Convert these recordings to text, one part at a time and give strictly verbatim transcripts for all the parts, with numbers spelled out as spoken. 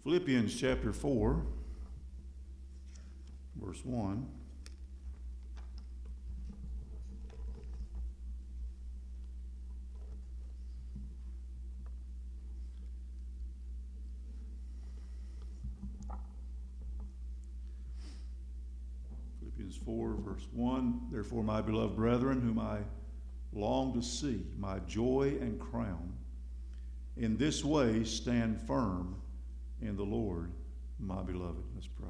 Philippians chapter four, verse one. Philippians four, verse one. Therefore, my beloved brethren, whom I long to see, my joy and crown, in this way stand firm in the Lord, my beloved. Let's pray.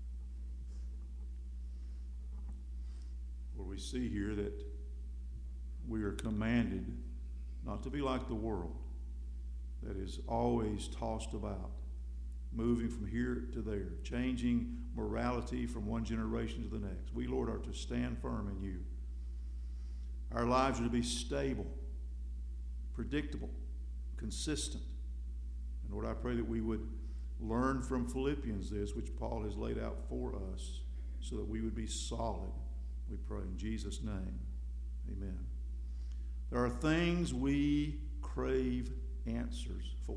Lord, we see here that we are commanded not to be like the world that is always tossed about, moving from here to there, changing morality from one generation to the next. We, Lord, are to stand firm in you. Our lives are to be stable, predictable, consistent. And Lord, I pray that we would learn from Philippians this, which Paul has laid out for us, so that we would be solid. We pray in Jesus' name. Amen. There are things we crave answers for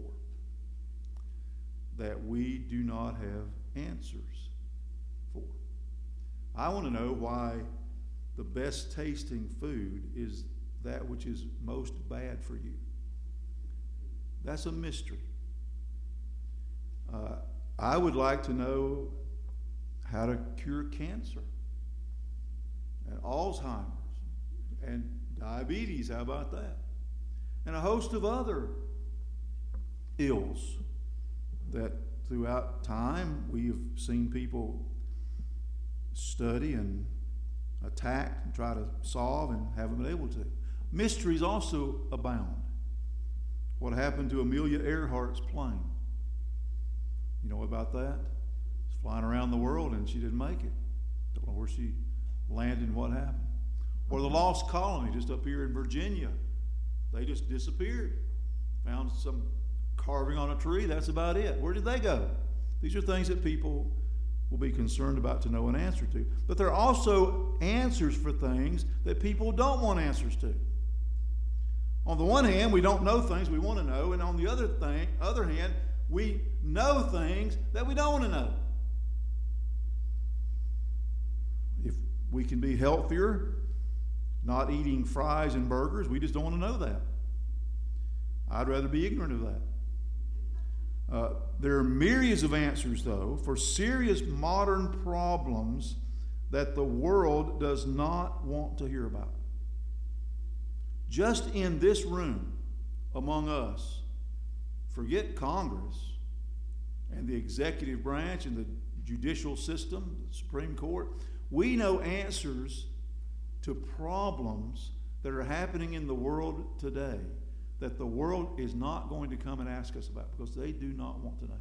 that we do not have answers for. I want to know why the best tasting food is that which is most bad for you. That's a mystery. Uh, I would like to know how to cure cancer and Alzheimer's and diabetes. How about that? And a host of other ills that throughout time we have seen people study and attack and try to solve and haven't been able to. Mysteries also abound. What happened to Amelia Earhart's plane? You know about that? It's flying around the world and she didn't make it. Don't know where she landed and what happened. Or the lost colony just up here in Virginia. They just disappeared. Found some carving on a tree. That's about it. Where did they go? These are things that people will be concerned about to know an answer to. But there are also answers for things that people don't want answers to. On the one hand, we don't know things we want to know, and on the other thing, other hand, we know things that we don't want to know. If we can be healthier, not eating fries and burgers, we just don't want to know that. I'd rather be ignorant of that. Uh, there are myriads of answers, though, for serious modern problems that the world does not want to hear about. Just in this room, among us, forget Congress and the executive branch and the judicial system, the Supreme Court. We know answers to problems that are happening in the world today that the world is not going to come and ask us about because they do not want to know.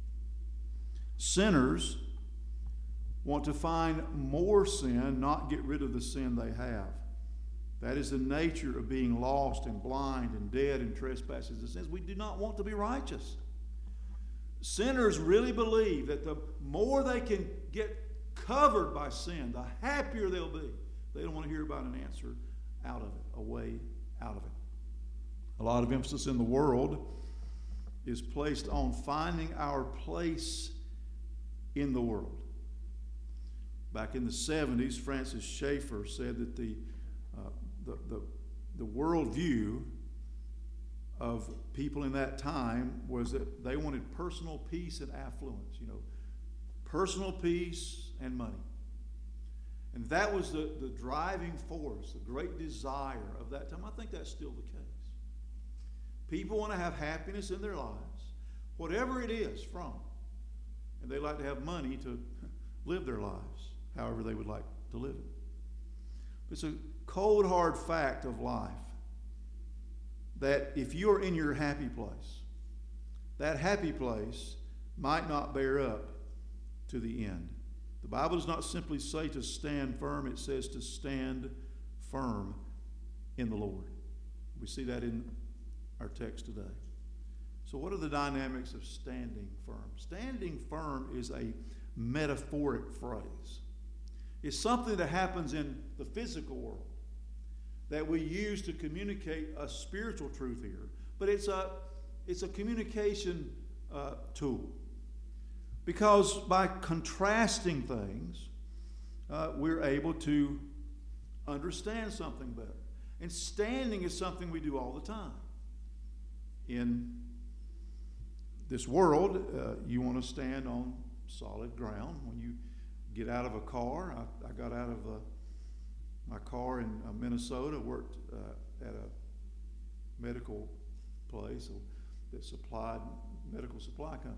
Sinners want to find more sin, not get rid of the sin they have. That is the nature of being lost and blind and dead in trespasses and sins. We do not want to be righteous. Sinners really believe that the more they can get covered by sin, the happier they'll be. They don't want to hear about an answer out of it, a way out of it. A lot of emphasis in the world is placed on finding our place in the world. Back in the seventies, Francis Schaeffer said that the uh, the, the the worldview of people in that time was that they wanted personal peace and affluence. You know, personal peace and money. And that was the, the driving force, the great desire of that time. I think that's still the case. People want to have happiness in their lives, whatever it is from. And they like to have money to live their lives, however they would like to live it. It's a cold, hard fact of life that if you're in your happy place, that happy place might not bear up to the end. The Bible does not simply say to stand firm, it says to stand firm in the Lord. We see that in our text today. So what are the dynamics of standing firm? Standing firm is a metaphoric phrase. It's something that happens in the physical world that we use to communicate a spiritual truth here. But it's a, it's a communication uh, tool. Because by contrasting things, uh, we're able to understand something better. And standing is something we do all the time. In this world, uh, you want to stand on solid ground. When you get out of a car, I, I got out of uh, my car in uh, Minnesota, worked uh, at a medical place that supplied medical supply company.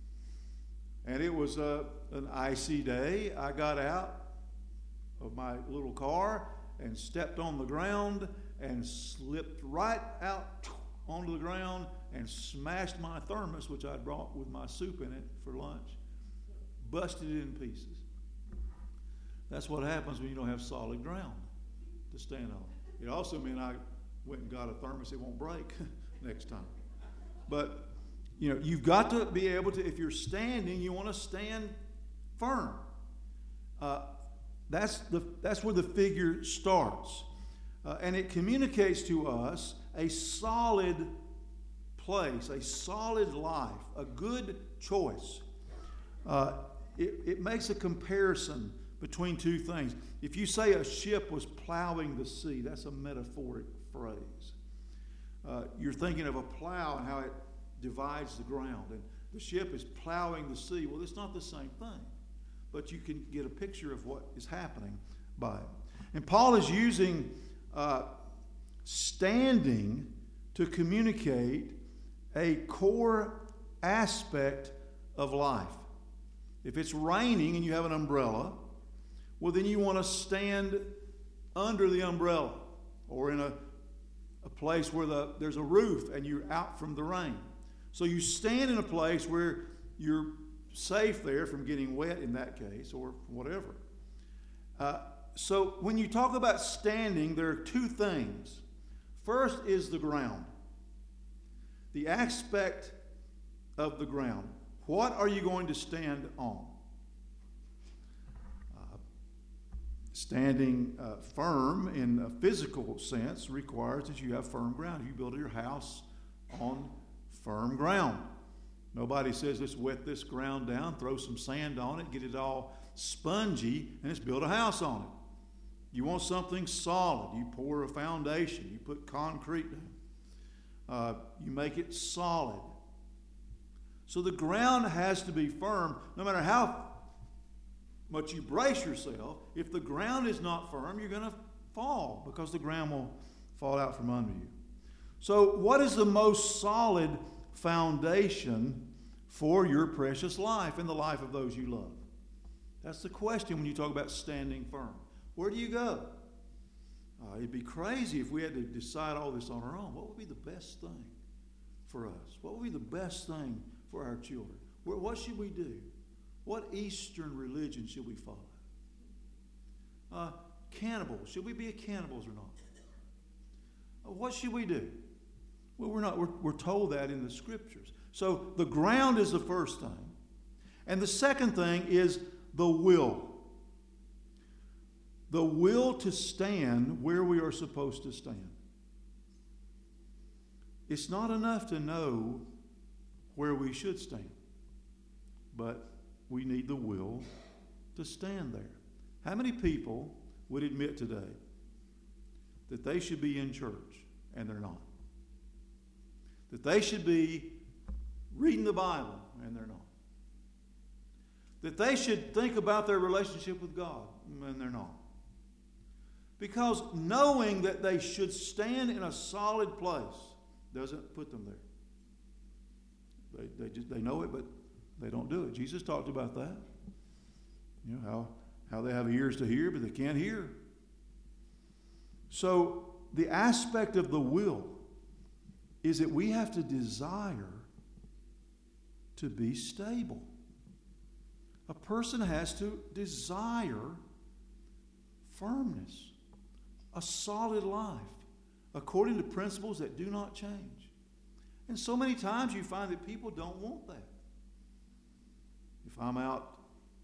And it was uh, an icy day. I got out of my little car and stepped on the ground and slipped right out onto the ground and smashed my thermos, which I'd brought with my soup in it for lunch, busted it in pieces. That's what happens when you don't have solid ground to stand on. It also meant I went and got a thermos it won't break next time. But, you know, you've got to be able to, if you're standing, you want to stand firm. Uh, that's, the, that's where the figure starts. Uh, and it communicates to us a solid place, a solid life, a good choice. Uh, it, it makes a comparison between two things. If you say a ship was plowing the sea, that's a metaphoric phrase. Uh, you're thinking of a plow and how it divides the ground. And the ship is plowing the sea. Well, it's not the same thing. But you can get a picture of what is happening by it. And Paul is using uh, standing to communicate a core aspect of life. If it's raining and you have an umbrella, well, then you want to stand under the umbrella or in a, a place where the, there's a roof and you're out from the rain. So you stand in a place where you're safe there from getting wet in that case or whatever. Uh, so when you talk about standing, there are two things. First is the ground. The aspect of the ground. What are you going to stand on? Uh, standing uh, firm in a physical sense requires that you have firm ground. You build your house on firm ground. Nobody says, let's wet this ground down, throw some sand on it, get it all spongy, and let's build a house on it. You want something solid. You pour a foundation. You put concrete down. Uh, you make it solid. So the ground has to be firm. No matter how much you brace yourself, if the ground is not firm, you're going to fall because the ground will fall out from under you. So what is the most solid foundation for your precious life and the life of those you love? That's the question when you talk about standing firm. Where do you go? Uh, it'd be crazy if we had to decide all this on our own. What would be the best thing for us? What would be the best thing for our children? Where, what should we do? What Eastern religion should we follow? Uh, cannibals. Should we be a cannibals or not? Uh, what should we do? Well, we're not. We're, we're told that in the Scriptures. So the ground is the first thing. And the second thing is the will. The will to stand where we are supposed to stand. It's not enough to know where we should stand, but we need the will to stand there. How many people would admit today that they should be in church and they're not? That they should be reading the Bible and they're not? That they should think about their relationship with God and they're not? Because knowing that they should stand in a solid place doesn't put them there. They, they, just, they know it, but they don't do it. Jesus talked about that. You know, how, how they have ears to hear, but they can't hear. So the aspect of the will is that we have to desire to be stable. A person has to desire firmness. A solid life according to principles that do not change. And so many times you find that people don't want that. If I'm out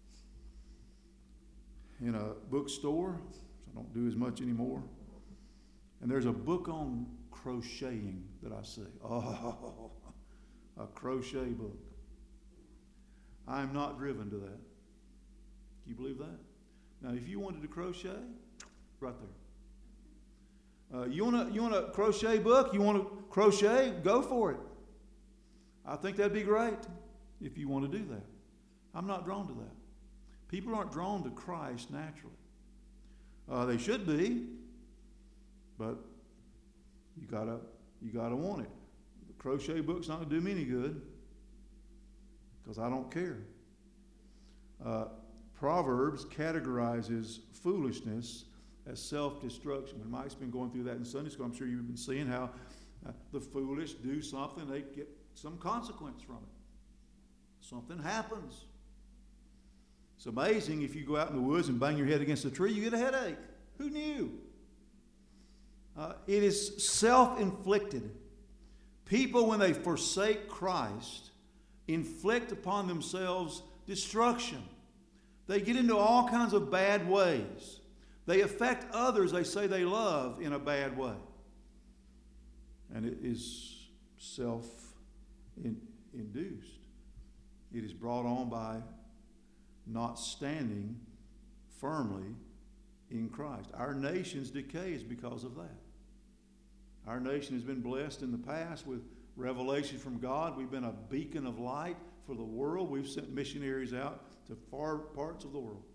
in a bookstore, which I don't do as much anymore, and there's a book on crocheting that I see. Oh, a crochet book. I am not driven to that. Can you believe that? Now, if you wanted to crochet, right there. Uh, you want to you want a crochet book? You want to crochet? Go for it. I think that'd be great if you want to do that. I'm not drawn to that. People aren't drawn to Christ naturally. Uh, they should be, but you gotta you gotta want it. The crochet book's not going to do me any good because I don't care. Uh, Proverbs categorizes foolishness as self-destruction. When Mike's been going through that in Sunday school, I'm sure you've been seeing how uh, the foolish do something, they get some consequence from it. Something happens. It's amazing if you go out in the woods and bang your head against a tree, you get a headache. Who knew? Uh, it is self-inflicted. People, when they forsake Christ, inflict upon themselves destruction. They get into all kinds of bad ways. They affect others they say they love in a bad way. And it is self-induced. It is brought on by not standing firmly in Christ. Our nation's decay is because of that. Our nation has been blessed in the past with revelation from God. We've been a beacon of light for the world. We've sent missionaries out to far parts of the world.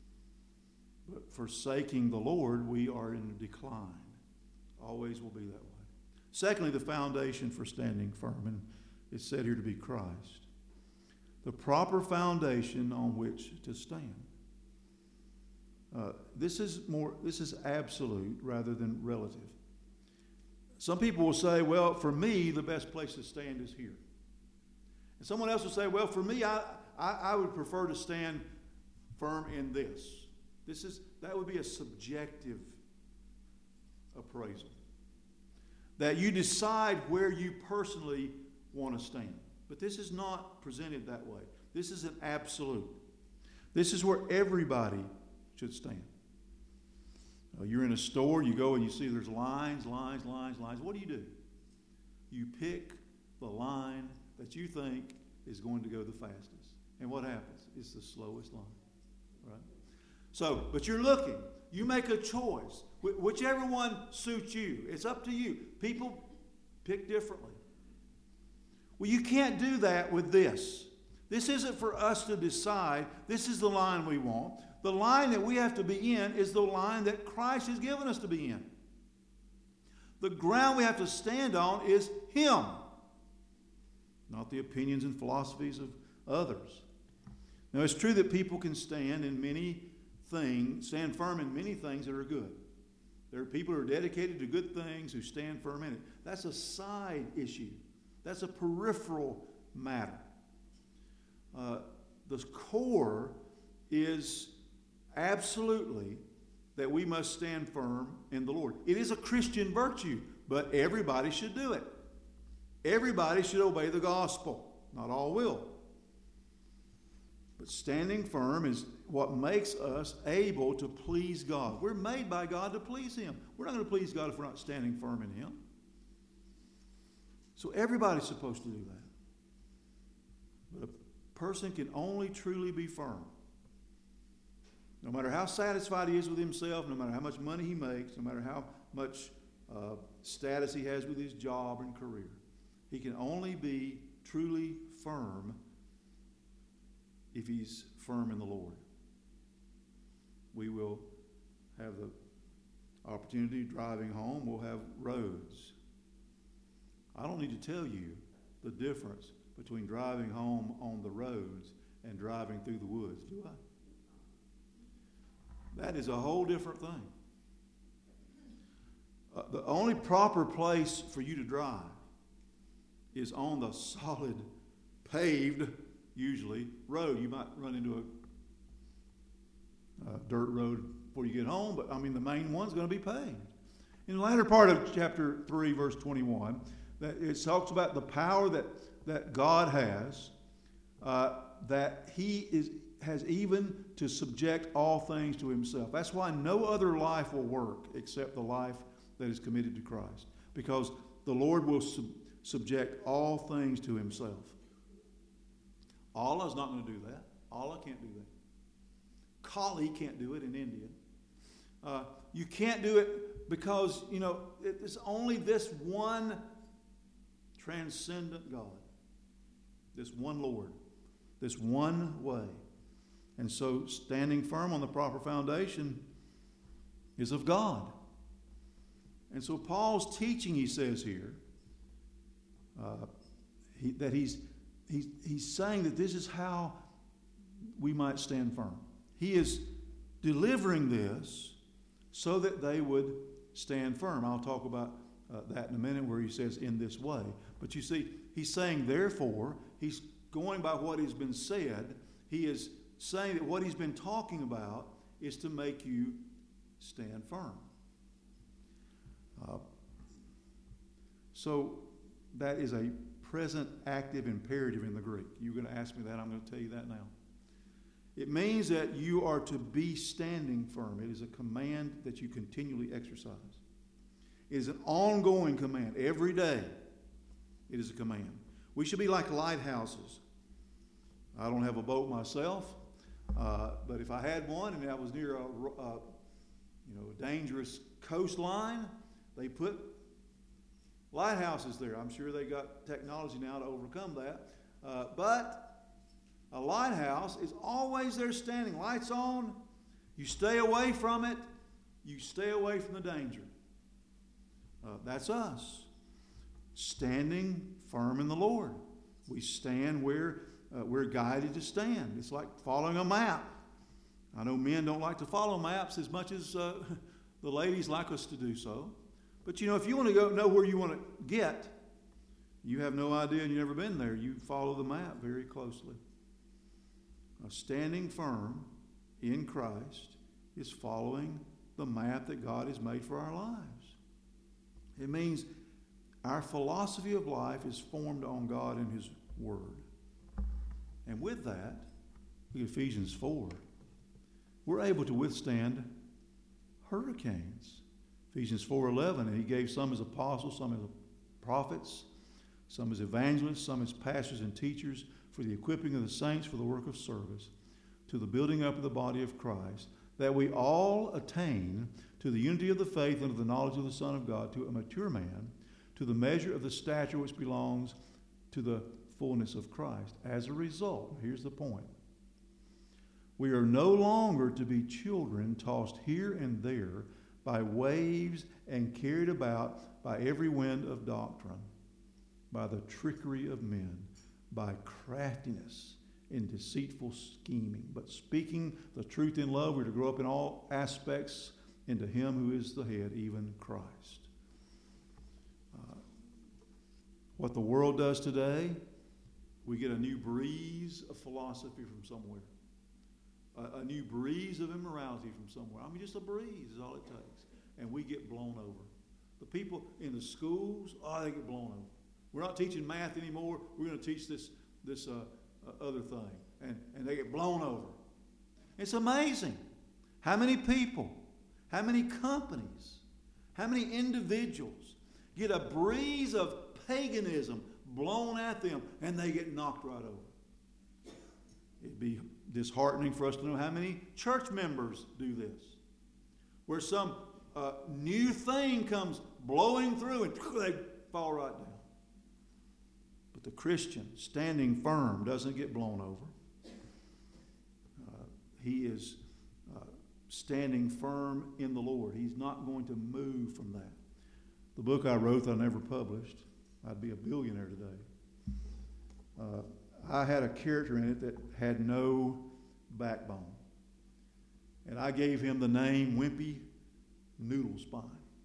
But forsaking the Lord, we are in decline. Always will be that way. Secondly, the foundation for standing firm, and it's said here to be Christ. The proper foundation on which to stand. Uh, this is more. This is absolute rather than relative. Some people will say, well, for me, the best place to stand is here. And someone else will say, well, for me, I, I, I would prefer to stand firm in this. This is that would be a subjective appraisal. That you decide where you personally want to stand. But this is not presented that way. This is an absolute. This is where everybody should stand. Uh, you're in a store, you go and you see there's lines, lines, lines, lines. What do you do? You pick the line that you think is going to go the fastest. And what happens? It's the slowest line. Right? So, but you're looking. You make a choice. Wh- whichever one suits you. It's up to you. People pick differently. Well, you can't do that with this. This isn't for us to decide. This is the line we want. The line that we have to be in is the line that Christ has given us to be in. The ground we have to stand on is Him, not the opinions and philosophies of others. Now, it's true that people can stand in many things, stand firm in many things that are good. There are people who are dedicated to good things who stand firm in it. That's a side issue. That's a peripheral matter. Uh, the core is absolutely that we must stand firm in the Lord. It is a Christian virtue, but everybody should do it. Everybody should obey the gospel. Not all will. But standing firm is what makes us able to please God. We're made by God to please Him. We're not going to please God if we're not standing firm in Him. So everybody's supposed to do that. But a person can only truly be firm. No matter how satisfied he is with himself, no matter how much money he makes, no matter how much uh, status he has with his job and career, he can only be truly firm if he's firm in the Lord. We will have the opportunity driving home. We'll have roads. I don't need to tell you the difference between driving home on the roads and driving through the woods, do I? That is a whole different thing. Uh, the only proper place for you to drive is on the solid, paved, usually, road. You might run into a, a dirt road before you get home, but I mean the main one's going to be paved. In the latter part of chapter three, verse twenty-one, that it talks about the power that, that God has, uh, that He is has even to subject all things to Himself. That's why no other life will work except the life that is committed to Christ. Because the Lord will sub- subject all things to Himself. Allah's not going to do that. Allah can't do that. Kali can't do it in India. Uh, you can't do it because, you know, it's only this one transcendent God, this one Lord, this one way. And so standing firm on the proper foundation is of God. And so Paul's teaching, he says here, uh, he, that he's, he's, he's saying that this is how we might stand firm. He is delivering this so that they would stand firm. I'll talk about uh, that in a minute where he says in this way. But you see, he's saying therefore, he's going by what has been said. He is saying that what he's been talking about is to make you stand firm. Uh, so that is a present active imperative in the Greek. You're going to ask me that. I'm going to tell you that now. It means that you are to be standing firm. It is a command that you continually exercise. It is an ongoing command. Every day it is a command. We should be like lighthouses. I don't have a boat myself, uh, but if I had one and I was near a, a you know, a dangerous coastline, they put lighthouses there. I'm sure they got technology now to overcome that. Uh, but a lighthouse is always there standing. Lights on. You stay away from it. You stay away from the danger. Uh, that's us. Standing firm in the Lord. We stand where uh, we're guided to stand. It's like following a map. I know men don't like to follow maps as much as uh, the ladies like us to do so. But you know, if you want to go know where you want to get, you have no idea and you've never been there, you follow the map very closely. Uh, standing firm in Christ is following the map that God has made for our lives. It means our philosophy of life is formed on God and His Word. And with that, look at Ephesians four. We're able to withstand hurricanes. Ephesians four eleven, and He gave some as apostles, some as prophets, some as evangelists, some as pastors and teachers for the equipping of the saints for the work of service, to the building up of the body of Christ, that we all attain to the unity of the faith and of the knowledge of the Son of God, to a mature man, to the measure of the stature which belongs to the fullness of Christ. As a result, here's the point. We are no longer to be children tossed here and there by waves and carried about by every wind of doctrine, by the trickery of men, by craftiness in deceitful scheming. But speaking the truth in love, we're to grow up in all aspects into Him who is the head, even Christ. Uh, what the world does today, we get a new breeze of philosophy from somewhere. A, a new breeze of immorality from somewhere. I mean, just a breeze is all it takes. And we get blown over. The people in the schools, oh, they get blown over. We're not teaching math anymore. We're going to teach this this uh, uh, other thing. And, and they get blown over. It's amazing how many people, how many companies, how many individuals get a breeze of paganism blown at them and they get knocked right over. It'd be disheartening for us to know how many church members do this. Where some uh, new thing comes blowing through and they fall right down. But the Christian, standing firm, doesn't get blown over. Uh, he is uh, standing firm in the Lord. He's not going to move from that. The book I wrote that I never published, I'd be a billionaire today. Uh, I had a character in it that had no backbone. And I gave him the name Wimpy Noodlespine.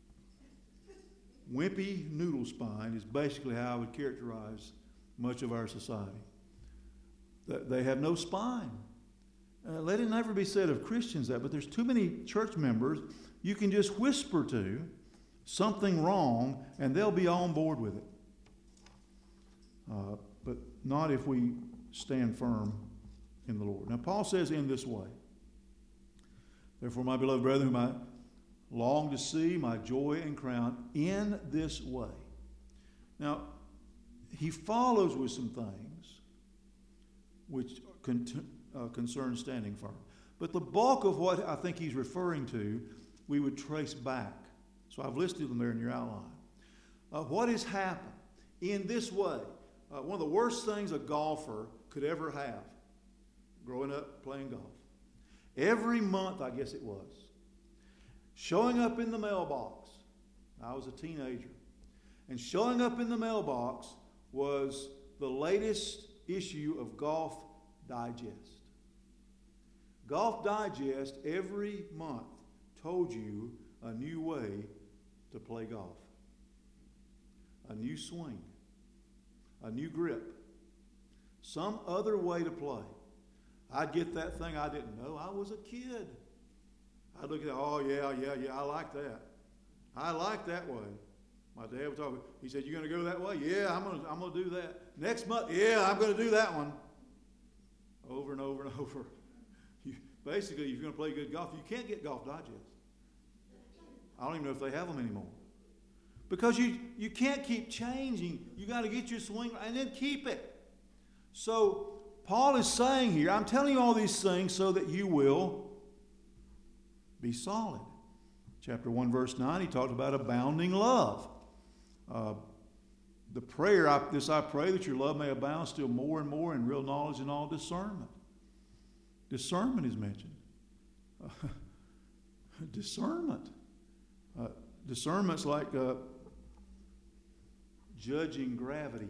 Wimpy Noodlespine is basically how I would characterize much of our society. They have no spine. Uh, let it never be said of Christians that, but there's too many church members you can just whisper to something wrong and they'll be on board with it. Uh, but not if we stand firm in the Lord. Now, Paul says in this way, therefore, my beloved brethren, whom I long to see, my joy and crown, in this way. Now, he follows with some things which con- uh, concerns standing firm. But the bulk of what I think he's referring to, we would trace back. So I've listed them there in your outline. Uh, what has happened in this way? Uh, one of the worst things a golfer could ever have, growing up playing golf. Every month, I guess it was, showing up in the mailbox. I was a teenager. And showing up in the mailbox was the latest issue of Golf Digest. Golf Digest every month told you a new way to play golf. A new swing. A new grip. Some other way to play. I'd get that thing I didn't know. I was a kid. I'd look at it, oh, yeah, yeah, yeah, I like that. I like that way. My dad would talk, he said, you going to go that way? Yeah, I'm going to I'm going to do that. Next month, yeah, I'm going to do that one. Over and over and over. You, basically, if you're going to play good golf, you can't get Golf Digest. I don't even know if they have them anymore. Because you, you can't keep changing. You got to get your swing and then keep it. So Paul is saying here, I'm telling you all these things so that you will be solid. Chapter one, verse nine, he talked about abounding love. Uh, the prayer, I, this I pray that your love may abound still more and more in real knowledge and all discernment. Discernment is mentioned. Uh, discernment. Uh, discernment's like uh, judging gravity.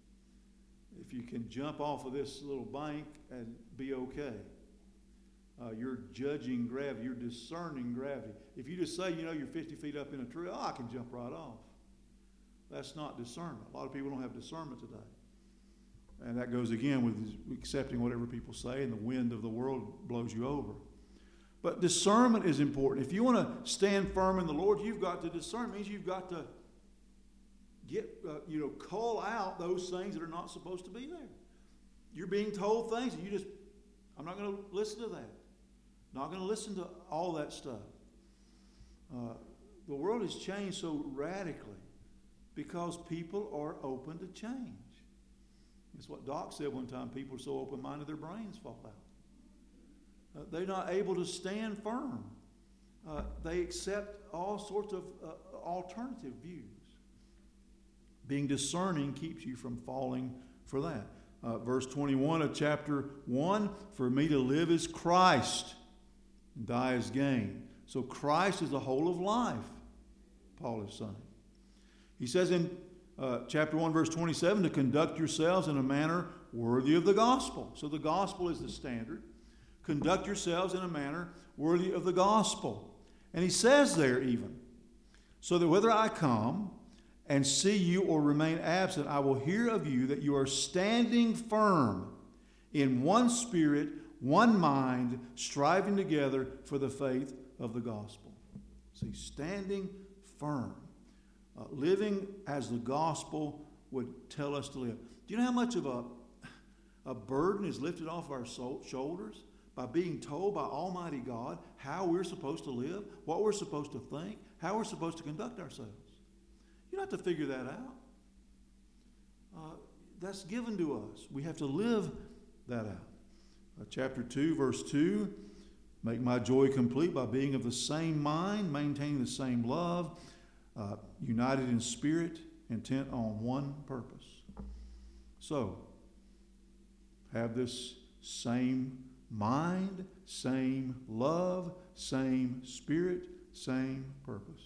If you can jump off of this little bank and be okay. Uh, you're judging gravity. You're discerning gravity. If you just say, you know, you're fifty feet up in a tree, oh, I can jump right off. That's not discernment. A lot of people don't have discernment today. And that goes again with accepting whatever people say, and the wind of the world blows you over. But discernment is important. If you want to stand firm in the Lord, you've got to discern. It means you've got to get, uh, you know, call out those things that are not supposed to be there. You're being told things, and you just, I'm not going to listen to that. Not going to listen to all that stuff. Uh, the world has changed so radically because people are open to change. It's what Doc said one time. People are so open-minded their brains fall out. Uh, they're not able to stand firm. Uh, they accept all sorts of uh, alternative views. Being discerning keeps you from falling for that. Uh, verse twenty-one of chapter one, for me to live is Christ, and die is gain. So Christ is the whole of life, Paul is saying. He says in uh, chapter one, verse twenty-seven, to conduct yourselves in a manner worthy of the gospel. So the gospel is the standard. Conduct yourselves in a manner worthy of the gospel. And he says there even, so that whether I come and see you or remain absent, I will hear of you that you are standing firm in one spirit, one mind, striving together for the faith of the gospel. See, standing firm. Uh, living as the gospel would tell us to live. Do you know how much of a, a burden is lifted off our soul, shoulders by being told by Almighty God how we're supposed to live, what we're supposed to think, how we're supposed to conduct ourselves? You don't have to figure that out. Uh, that's given to us. We have to live that out. Uh, chapter two, verse two, make my joy complete by being of the same mind, maintaining the same love, uh, united in spirit, intent on one purpose. So, have this same mind, same love, same spirit, same purpose.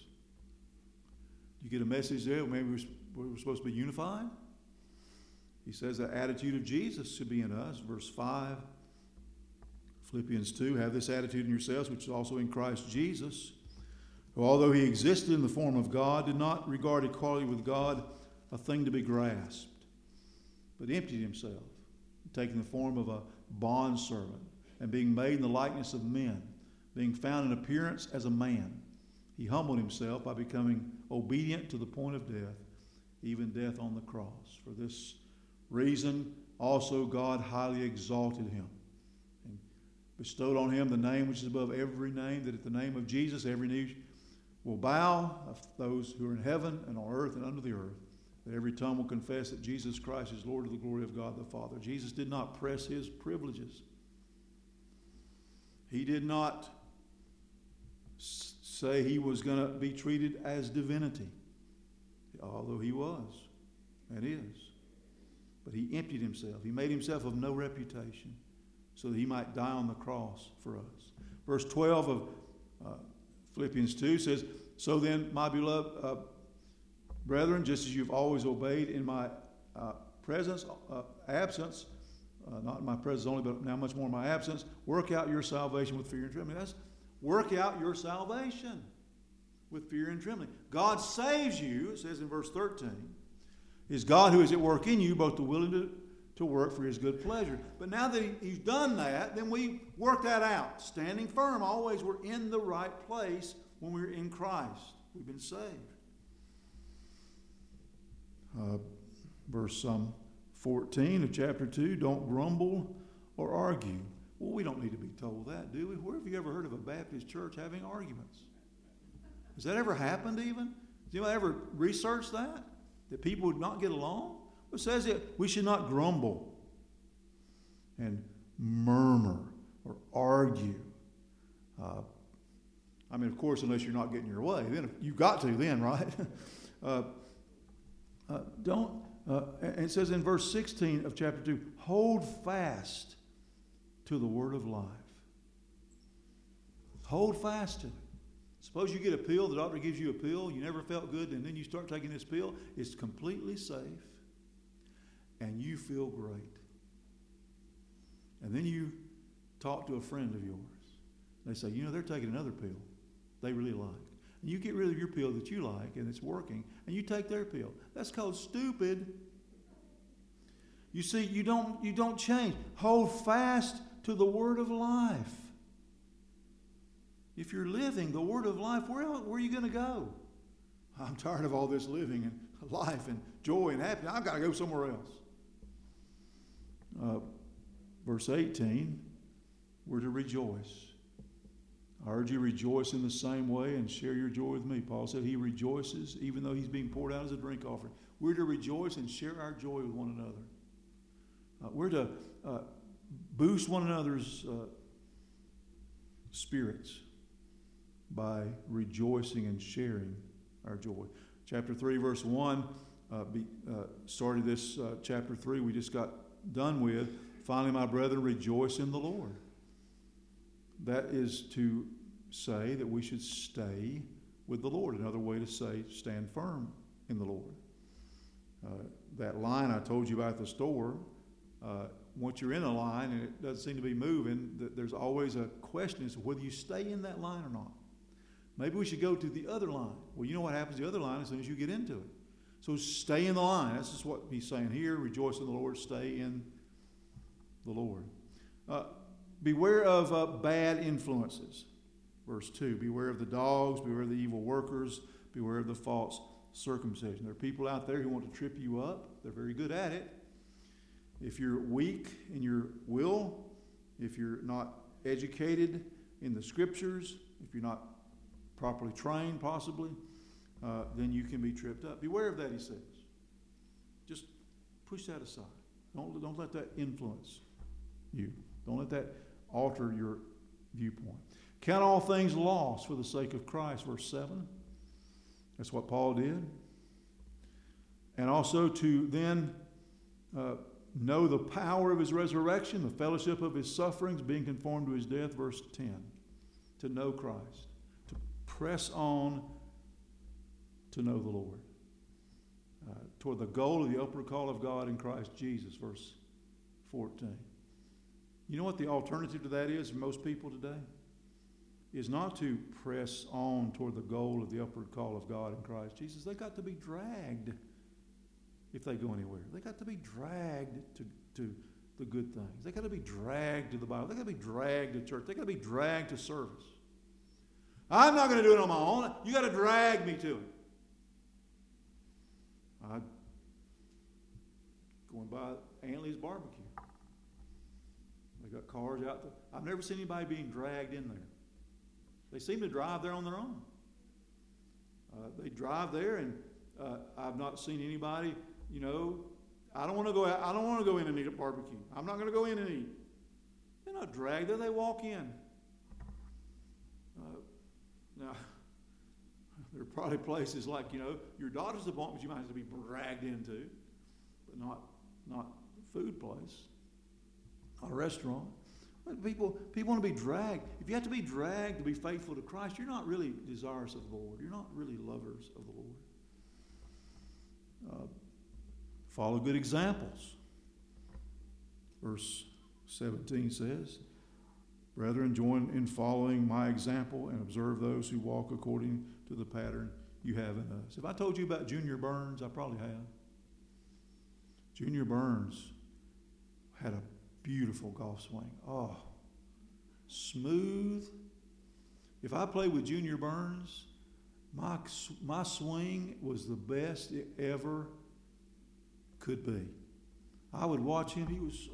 You get a message there, maybe we're, we're supposed to be unified. He says the attitude of Jesus should be in us. Verse five, Philippians two, have this attitude in yourselves, which is also in Christ Jesus, who although he existed in the form of God, did not regard equality with God a thing to be grasped, but emptied himself, taking the form of a bondservant, and being made in the likeness of men, being found in appearance as a man. He humbled himself by becoming obedient to the point of death, even death on the cross. For this reason, also God highly exalted him and bestowed on him the name which is above every name, that at the name of Jesus every knee will bow, of those who are in heaven and on earth and under the earth, that every tongue will confess that Jesus Christ is Lord to the glory of God the Father. Jesus did not press his privileges. He did not say he was going to be treated as divinity, although he was and is. But he emptied himself. He made himself of no reputation so that he might die on the cross for us. Verse twelve of uh, Philippians two says, "So then, my beloved uh, brethren, just as you've always obeyed in my uh, presence, uh, absence, uh, not in my presence only, but now much more in my absence, work out your salvation with fear and trembling." That's work out your salvation with fear and trembling. God saves you, it says in verse thirteen, is God who is at work in you, both to willing to, to work for his good pleasure. But now that he, he's done that, then we work that out. Standing firm, always we're in the right place when we're in Christ. We've been saved. Uh, verse um, fourteen of chapter two, don't grumble or argue. Well, we don't need to be told that, do we? Where have you ever heard of a Baptist church having arguments? Has that ever happened even? Has anyone ever researched that? That people would not get along? It says that we should not grumble and murmur or argue. Uh, I mean, of course, unless you're not getting your way. Then you've got to then, right? uh, uh, don't, uh, and it says in verse sixteen of chapter two, hold fast to the word of life. Hold fast to it. Suppose you get a pill, the doctor gives you a pill, you never felt good, and then you start taking this pill. It's completely safe, and you feel great. And then you talk to a friend of yours. They say, you know, they're taking another pill they really like. And you get rid of your pill that you like, and it's working, and you take their pill. That's called stupid. You see, you don't, you don't change. Hold fast to the word of life. If you're living the word of life, where, where are you going to go? I'm tired of all this living and life and joy and happiness. I've got to go somewhere else. Uh, verse eighteen, we're to rejoice. I urge you rejoice in the same way and share your joy with me. Paul said he rejoices even though he's being poured out as a drink offering. We're to rejoice and share our joy with one another. Uh, we're to uh, boost one another's uh, spirits by rejoicing and sharing our joy. Chapter three, verse one, uh, be, uh, started this uh, chapter three we just got done with. Finally, my brethren, rejoice in the Lord. That is to say that we should stay with the Lord. Another way to say stand firm in the Lord. Uh, that line I told you about at the store, uh, once you're in a line and it doesn't seem to be moving, that there's always a question as to whether you stay in that line or not. Maybe we should go to the other line. Well, you know what happens to the other line as soon as you get into it. So stay in the line. That's just what he's saying here. Rejoice in the Lord. Stay in the Lord. Uh, beware of uh, bad influences. Verse two. Beware of the dogs. Beware of the evil workers. Beware of the false circumcision. There are people out there who want to trip you up. They're very good at it. If you're weak in your will, if you're not educated in the scriptures, if you're not properly trained possibly, uh, then you can be tripped up. Beware of that, he says. Just push that aside. Don't, don't let that influence you. Don't let that alter your viewpoint. Count all things lost for the sake of Christ, verse seven. That's what Paul did. And also to then uh, know the power of his resurrection, the fellowship of his sufferings, being conformed to his death, verse ten. To know Christ. To press on to know the Lord. Uh, toward the goal of the upward call of God in Christ Jesus, verse fourteen. You know what the alternative to that is for most people today? Is not to press on toward the goal of the upward call of God in Christ Jesus. They got to be dragged if they go anywhere. They got to be dragged to, to the good things. They got to be dragged to the Bible. They got to be dragged to church. They got to be dragged to service. I'm not going to do it on my own. You got to drag me to it. I going by Antley's barbecue. They got cars out there. I've never seen anybody being dragged in there. They seem to drive there on their own. Uh, they drive there and uh, I've not seen anybody, you know, I don't want to go out, I don't want to go in and eat a barbecue. I'm not going to go in and eat. They're not dragged there, they walk in. Uh, now, there are probably places like, you know, your daughter's appointment you might have to be dragged into, but not not a food place, not a restaurant. But people, people want to be dragged. If you have to be dragged to be faithful to Christ, you're not really desirous of the Lord. You're not really lovers of the Lord. Uh, follow good examples. Verse seventeen says, "Brethren, join in following my example and observe those who walk according to the pattern you have in us." If I told you about Junior Burns, I probably have. Junior Burns had a beautiful golf swing. Oh, smooth. If I played with Junior Burns, my, my swing was the best it ever could be. I would watch him. He was so,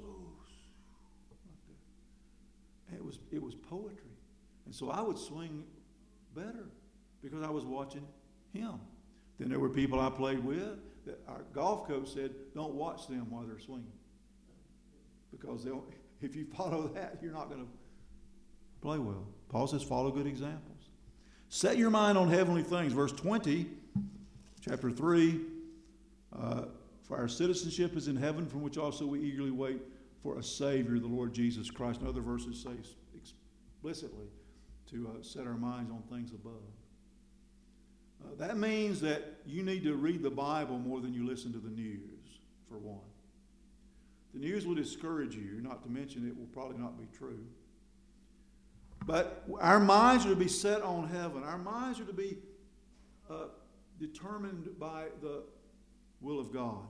it was, it was poetry. And so I would swing better because I was watching him. Then there were people I played with that our golf coach said, don't watch them while they're swinging. Because they'll, if you follow that, you're not going to play well. Paul says, follow good examples. Set your mind on heavenly things. Verse twenty, chapter three, uh, for our citizenship is in heaven, from which also we eagerly wait for a Savior, the Lord Jesus Christ. And other verses say explicitly to uh, set our minds on things above. Uh, that means that you need to read the Bible more than you listen to the news, for one. The news will discourage you, not to mention it will probably not be true. But our minds are to be set on heaven. Our minds are to be uh, determined by the will of God.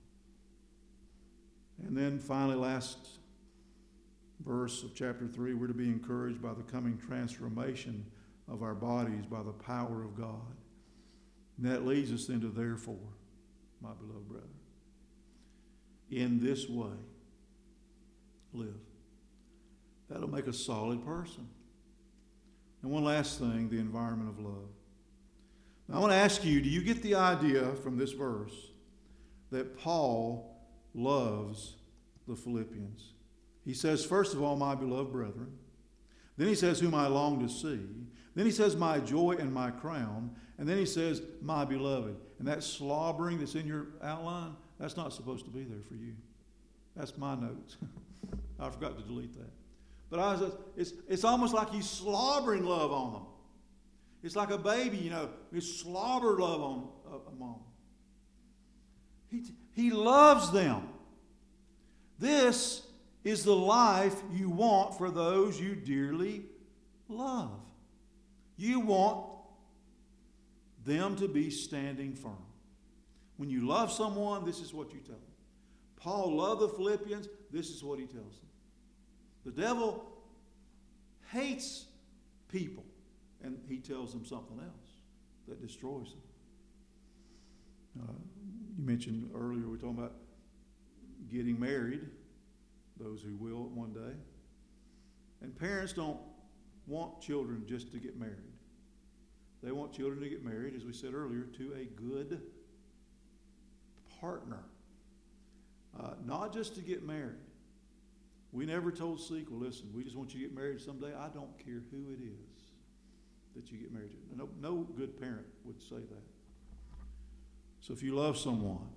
And then finally, last verse of chapter three, we're to be encouraged by the coming transformation of our bodies by the power of God. And that leads us into therefore, my beloved brethren, in this way, live. That'll make a solid person. And one last thing, the environment of love. Now I want to ask you, do you get the idea from this verse that Paul loves the Philippians? He says, first of all, my beloved brethren. Then he says, whom I long to see. Then he says, my joy and my crown. And then he says, my beloved. And that slobbering that's in your outline, that's not supposed to be there for you. That's my notes. I forgot to delete that. But I was, it's, it's almost like he's slobbering love on them. It's like a baby, you know, he's slobber love on uh, a mom. He, he loves them. This is the life you want for those you dearly love. You want them to be standing firm. When you love someone, this is what you tell them. Paul loved the Philippians. This is what he tells them. The devil hates people, and he tells them something else that destroys them. Uh, you mentioned earlier, we were talking about getting married, those who will one day. And parents don't want children just to get married. They want children to get married, as we said earlier, to a good partner. Uh, not just to get married. We never told Sequel, listen, we just want you to get married someday. I don't care who it is that you get married to. No, no good parent would say that. So if you love someone,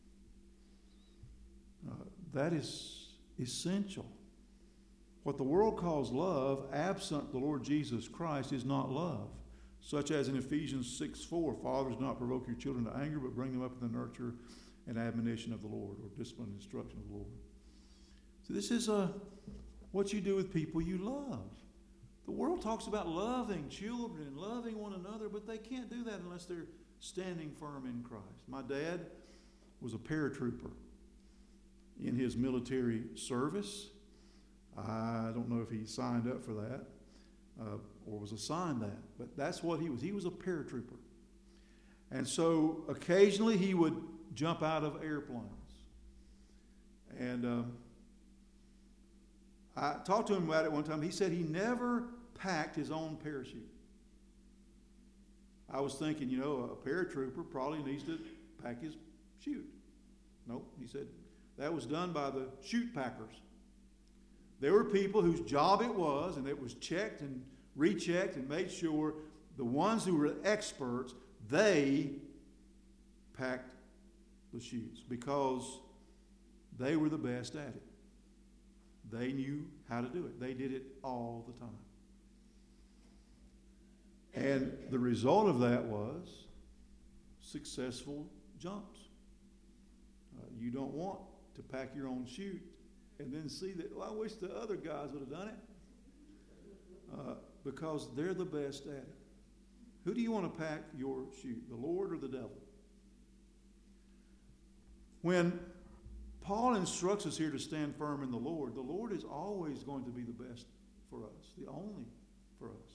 uh, that is essential. What the world calls love, absent the Lord Jesus Christ, is not love. Such as in Ephesians six four, fathers, do not provoke your children to anger, but bring them up in the nurture and admonition of the Lord, or discipline and instruction of the Lord. So this is a, what you do with people you love. The world talks about loving children and loving one another, but they can't do that unless they're standing firm in Christ. My dad was a paratrooper in his military service. I don't know if he signed up for that uh, or was assigned that, but that's what he was. He was a paratrooper. And so occasionally he would jump out of airplanes. And um, I talked to him about it one time. He said he never packed his own parachute. I was thinking, you know, a paratrooper probably needs to pack his chute. Nope, he said that was done by the chute packers. There were people whose job it was, and it was checked and rechecked and made sure the ones who were experts, they packed the chutes because they were the best at it. They knew how to do it. They did it all the time. And the result of that was successful jumps. Uh, you don't want to pack your own chute and then see that, well, I wish the other guys would have done it. Uh, because they're the best at it. Who do you want to pack your chute, the Lord or the devil? When Paul instructs us here to stand firm in the Lord, the Lord is always going to be the best for us, the only for us.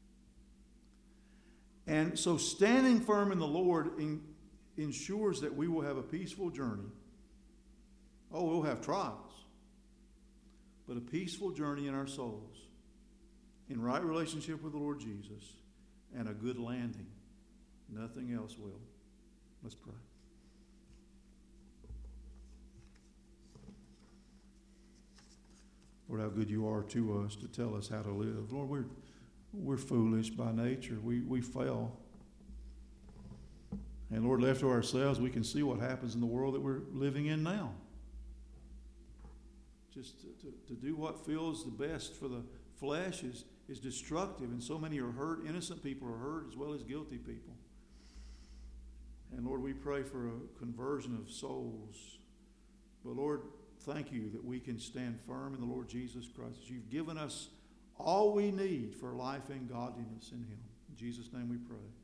And so standing firm in the Lord in, ensures that we will have a peaceful journey. Oh, we'll have trials, but a peaceful journey in our souls, in right relationship with the Lord Jesus, and a good landing. Nothing else will. Let's pray. Lord, how good you are to us to tell us how to live. Lord, we're we're foolish by nature. We we fail. And Lord, left to ourselves, we can see what happens in the world that we're living in now. Just to, to, to do what feels the best for the flesh is, is destructive, and so many are hurt. Innocent people are hurt as well as guilty people. And Lord, we pray for a conversion of souls. But Lord, thank you that we can stand firm in the Lord Jesus Christ. You've given us all we need for life and godliness in Him. In Jesus' name we pray.